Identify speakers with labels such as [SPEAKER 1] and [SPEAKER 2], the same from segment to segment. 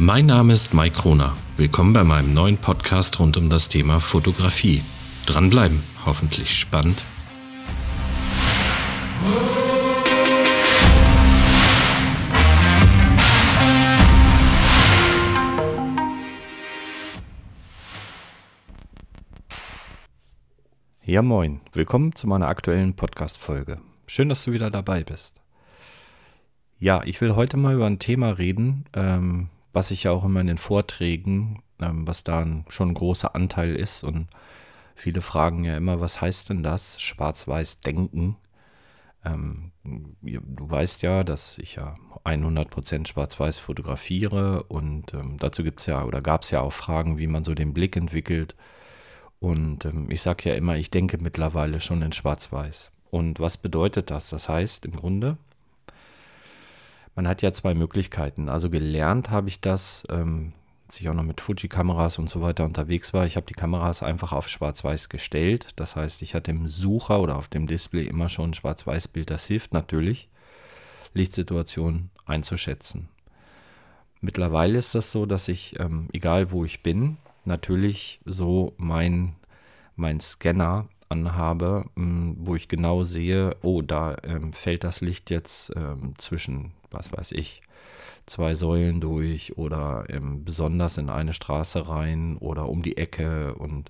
[SPEAKER 1] Mein Name ist Mike Kroner. Willkommen bei meinem neuen Podcast rund um das Thema Fotografie. Dranbleiben, hoffentlich spannend. Ja moin, willkommen zu meiner aktuellen Podcast-Folge. Schön, dass du wieder dabei bist. Ja, ich will heute mal über ein Thema reden, was ich ja auch immer in den Vorträgen, was da schon ein großer Anteil ist. Und viele fragen ja immer, was heißt denn das, schwarz-weiß denken? Du weißt ja, dass ich ja 100% schwarz-weiß fotografiere und dazu gab es ja auch Fragen, wie man so den Blick entwickelt. Und ich sage ja immer, ich denke mittlerweile schon in schwarz-weiß. Und was bedeutet das? Das heißt im Grunde, man hat ja zwei Möglichkeiten. Also gelernt habe ich das, als ich auch noch mit Fuji-Kameras und so weiter unterwegs war. Ich habe die Kameras einfach auf schwarz-weiß gestellt. Das heißt, ich hatte im Sucher oder auf dem Display immer schon ein Schwarz-Weiß-Bild. Das hilft natürlich, Lichtsituationen einzuschätzen. Mittlerweile ist das so, dass ich, egal wo ich bin, natürlich so mein Scanner anhabe, wo ich genau sehe, oh, da fällt das Licht jetzt zwischen, was weiß ich, zwei Säulen durch oder besonders in eine Straße rein oder um die Ecke. Und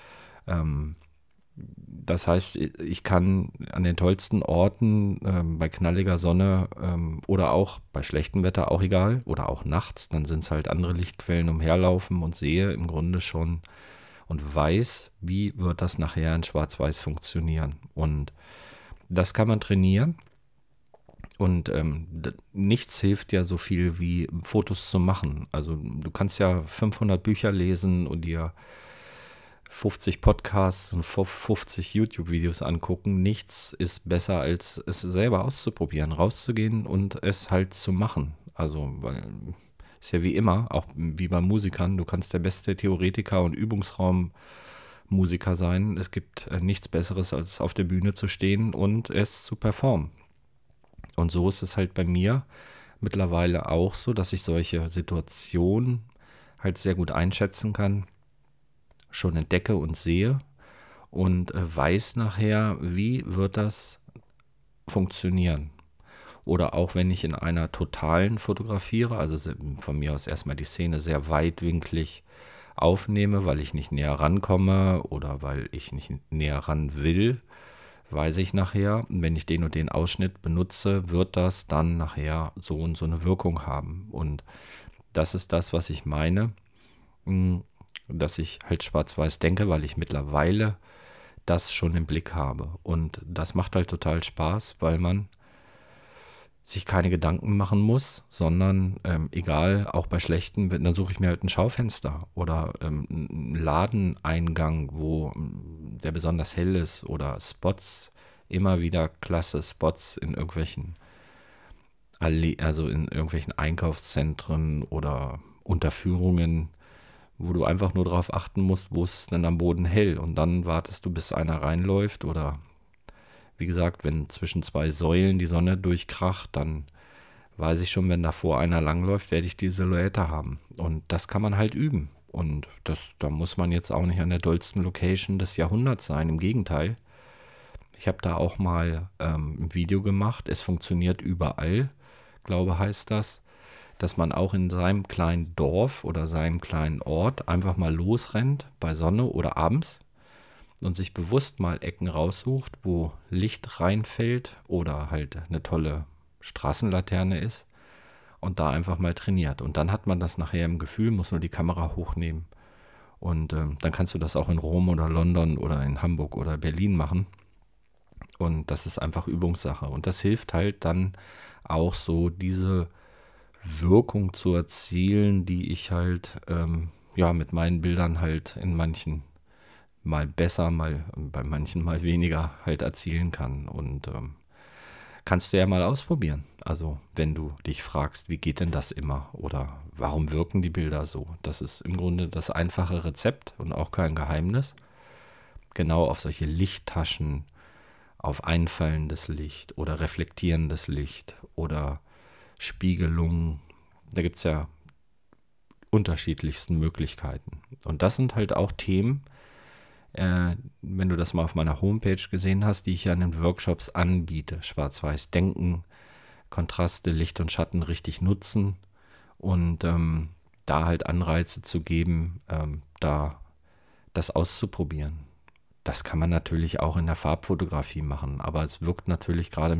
[SPEAKER 1] das heißt, ich kann an den tollsten Orten bei knalliger Sonne oder auch bei schlechtem Wetter, auch egal, oder auch nachts, dann sind es halt andere Lichtquellen umherlaufen und sehe im Grunde schon und weiß, wie wird das nachher in Schwarz-Weiß funktionieren. Und das kann man trainieren. Und nichts hilft ja so viel wie Fotos zu machen. Also du kannst ja 500 Bücher lesen und dir 50 Podcasts und 50 YouTube-Videos angucken. Nichts ist besser, als es selber auszuprobieren, rauszugehen und es halt zu machen. Also, weil ist ja wie immer, auch wie bei Musikern, du kannst der beste Theoretiker und Übungsraummusiker sein. Es gibt nichts Besseres, als auf der Bühne zu stehen und es zu performen. Und so ist es halt bei mir mittlerweile auch so, dass ich solche Situationen halt sehr gut einschätzen kann, schon entdecke und sehe und weiß nachher, wie wird das funktionieren. Oder auch wenn ich in einer totalen fotografiere, also von mir aus erstmal die Szene sehr weitwinklig aufnehme, weil ich nicht näher rankomme oder weil ich nicht näher ran will, weiß ich nachher, wenn ich den und den Ausschnitt benutze, wird das dann nachher so und so eine Wirkung haben. Und das ist das, was ich meine, dass ich halt schwarz-weiß denke, weil ich mittlerweile das schon im Blick habe. Und das macht halt total Spaß, weil man sich keine Gedanken machen muss, sondern egal, auch bei schlechten, dann suche ich mir halt ein Schaufenster oder einen Ladeneingang, wo der besonders hell ist oder Spots, immer wieder klasse Spots in irgendwelchen Einkaufszentren oder Unterführungen, wo du einfach nur darauf achten musst, wo ist es denn am Boden hell und dann wartest du, bis einer reinläuft oder wie gesagt, wenn zwischen zwei Säulen die Sonne durchkracht, dann weiß ich schon, wenn davor einer langläuft, werde ich die Silhouette haben. Und das kann man halt üben. Und da muss man jetzt auch nicht an der dollsten Location des Jahrhunderts sein. Im Gegenteil. Ich habe da auch mal ein Video gemacht. Es funktioniert überall, glaube heißt das, dass man auch in seinem kleinen Dorf oder seinem kleinen Ort einfach mal losrennt bei Sonne oder abends und sich bewusst mal Ecken raussucht, wo Licht reinfällt oder halt eine tolle Straßenlaterne ist und da einfach mal trainiert. Und dann hat man das nachher im Gefühl, muss nur die Kamera hochnehmen. Und dann kannst du das auch in Rom oder London oder in Hamburg oder Berlin machen. Und das ist einfach Übungssache. Und das hilft halt dann auch so diese Wirkung zu erzielen, die ich halt mit meinen Bildern halt in manchen mal besser, mal bei manchen mal weniger halt erzielen kann. Und kannst du ja mal ausprobieren. Also wenn du dich fragst, wie geht denn das immer oder warum wirken die Bilder so? Das ist im Grunde das einfache Rezept und auch kein Geheimnis. Genau auf solche Lichttaschen, auf einfallendes Licht oder reflektierendes Licht oder Spiegelung. Da gibt es ja unterschiedlichsten Möglichkeiten. Und das sind halt auch Themen, wenn du das mal auf meiner Homepage gesehen hast, die ich ja in den Workshops anbiete. Schwarz-Weiß denken, Kontraste, Licht und Schatten richtig nutzen und da halt Anreize zu geben, da das auszuprobieren. Das kann man natürlich auch in der Farbfotografie machen, aber es wirkt natürlich gerade im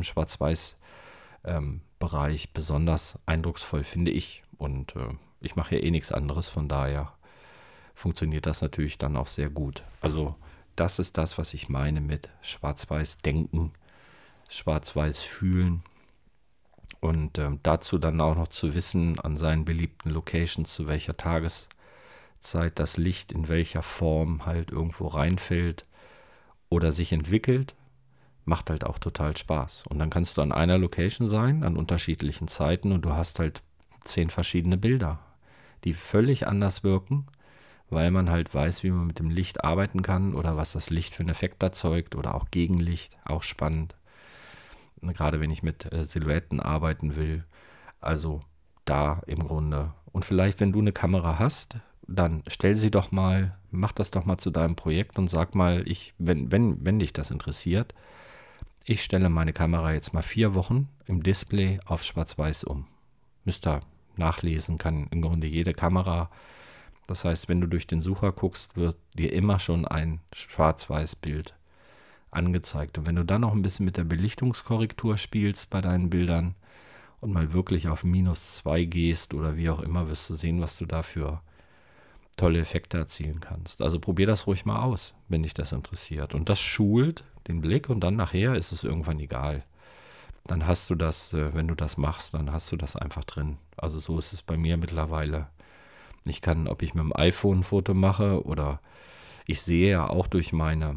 [SPEAKER 1] Schwarz-Weiß-Bereich besonders eindrucksvoll, finde ich. Und ich mache ja eh nichts anderes, von daher funktioniert das natürlich dann auch sehr gut. Also das ist das, was ich meine mit Schwarz-Weiß denken, Schwarz-Weiß fühlen und dazu dann auch noch zu wissen, an seinen beliebten Locations, zu welcher Tageszeit das Licht in welcher Form halt irgendwo reinfällt oder sich entwickelt, macht halt auch total Spaß. Und dann kannst du an einer Location sein, an unterschiedlichen Zeiten und du hast halt 10 verschiedene Bilder, die völlig anders wirken, weil man halt weiß, wie man mit dem Licht arbeiten kann oder was das Licht für einen Effekt erzeugt oder auch Gegenlicht, auch spannend. Gerade wenn ich mit Silhouetten arbeiten will. Also da im Grunde. Und vielleicht, wenn du eine Kamera hast, dann stell sie doch mal, mach das doch mal zu deinem Projekt und sag mal, wenn dich das interessiert, ich stelle meine Kamera jetzt mal 4 Wochen im Display auf Schwarz-Weiß um. Müsst ihr nachlesen, kann im Grunde jede Kamera. Das heißt, wenn du durch den Sucher guckst, wird dir immer schon ein Schwarz-Weiß-Bild angezeigt. Und wenn du dann noch ein bisschen mit der Belichtungskorrektur spielst bei deinen Bildern und mal wirklich auf -2 gehst oder wie auch immer, wirst du sehen, was du da für tolle Effekte erzielen kannst. Also probier das ruhig mal aus, wenn dich das interessiert. Und das schult den Blick und dann nachher ist es irgendwann egal. Dann hast du das, wenn du das machst, dann hast du das einfach drin. Also so ist es bei mir mittlerweile. Ich kann, ob ich mit dem iPhone ein Foto mache oder ich sehe ja auch durch meine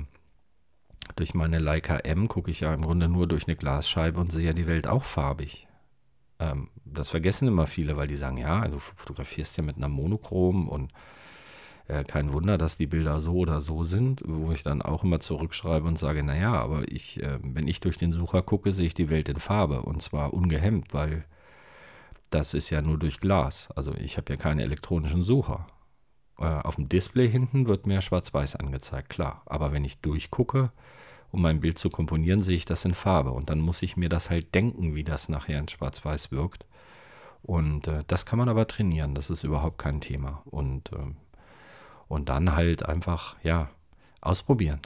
[SPEAKER 1] Leica M, gucke ich ja im Grunde nur durch eine Glasscheibe und sehe ja die Welt auch farbig. Das vergessen immer viele, weil die sagen, ja, du fotografierst ja mit einer Monochrom und kein Wunder, dass die Bilder so oder so sind, wo ich dann auch immer zurückschreibe und sage, naja, aber wenn ich durch den Sucher gucke, sehe ich die Welt in Farbe und zwar ungehemmt, weil das ist ja nur durch Glas. Also ich habe ja keine elektronischen Sucher. Auf dem Display hinten wird mir Schwarz-Weiß angezeigt, klar. Aber wenn ich durchgucke, um mein Bild zu komponieren, sehe ich das in Farbe. Und dann muss ich mir das halt denken, wie das nachher in Schwarz-Weiß wirkt. Und das kann man aber trainieren, das ist überhaupt kein Thema. Und dann halt einfach, ja, ausprobieren.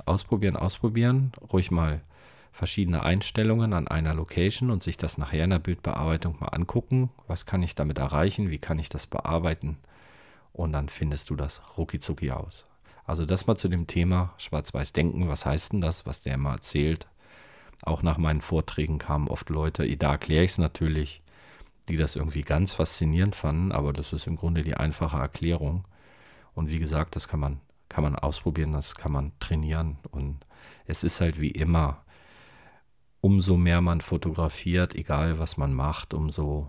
[SPEAKER 1] Ruhig mal verschiedene Einstellungen an einer Location und sich das nachher in der Bildbearbeitung mal angucken. Was kann ich damit erreichen? Wie kann ich das bearbeiten? Und dann findest du das rucki-zucki aus. Also das mal zu dem Thema Schwarz-Weiß-Denken. Was heißt denn das, was der immer erzählt? Auch nach meinen Vorträgen kamen oft Leute, da erkläre ich es natürlich, die das irgendwie ganz faszinierend fanden, aber das ist im Grunde die einfache Erklärung. Und wie gesagt, das kann man ausprobieren, das kann man trainieren. Und es ist halt wie immer, umso mehr man fotografiert, egal was man macht, umso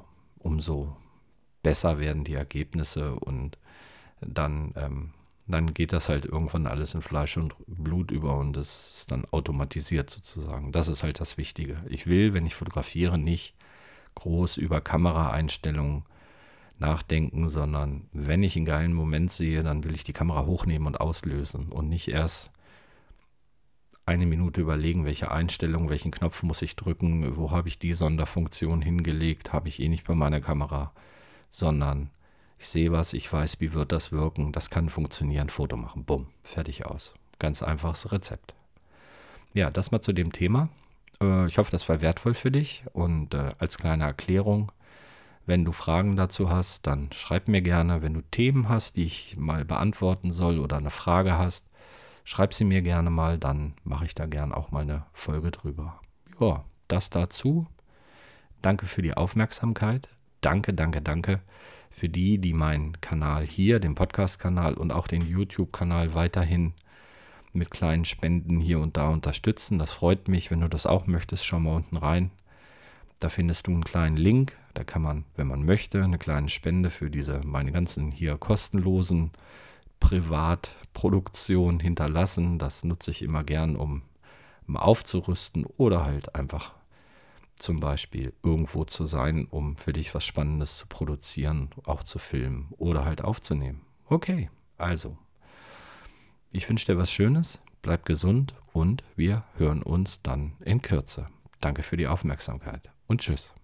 [SPEAKER 1] besser werden die Ergebnisse und dann geht das halt irgendwann alles in Fleisch und Blut über und das ist dann automatisiert sozusagen. Das ist halt das Wichtige. Ich will, wenn ich fotografiere, nicht groß über Kameraeinstellungen nachdenken, sondern wenn ich einen geilen Moment sehe, dann will ich die Kamera hochnehmen und auslösen und nicht erst 1 Minute überlegen, welche Einstellung, welchen Knopf muss ich drücken, wo habe ich die Sonderfunktion hingelegt, habe ich eh nicht bei meiner Kamera, sondern ich sehe was, ich weiß, wie wird das wirken, das kann funktionieren, Foto machen, bumm, fertig aus. Ganz einfaches Rezept. Ja, das mal zu dem Thema. Ich hoffe, das war wertvoll für dich und als kleine Erklärung, wenn du Fragen dazu hast, dann schreib mir gerne. Wenn du Themen hast, die ich mal beantworten soll oder eine Frage hast, schreib sie mir gerne mal, dann mache ich da gern auch mal eine Folge drüber. Ja, das dazu. Danke für die Aufmerksamkeit. Danke für die meinen Kanal hier, den Podcast-Kanal und auch den YouTube-Kanal weiterhin mit kleinen Spenden hier und da unterstützen. Das freut mich, wenn du das auch möchtest, schau mal unten rein. Da findest du einen kleinen Link. Da kann man, wenn man möchte, eine kleine Spende für meine ganzen hier kostenlosen Privatproduktionen hinterlassen. Das nutze ich immer gern, um aufzurüsten oder halt einfach zum Beispiel irgendwo zu sein, um für dich was Spannendes zu produzieren, auch zu filmen oder halt aufzunehmen. Okay, also, ich wünsche dir was Schönes, bleib gesund und wir hören uns dann in Kürze. Danke für die Aufmerksamkeit und tschüss.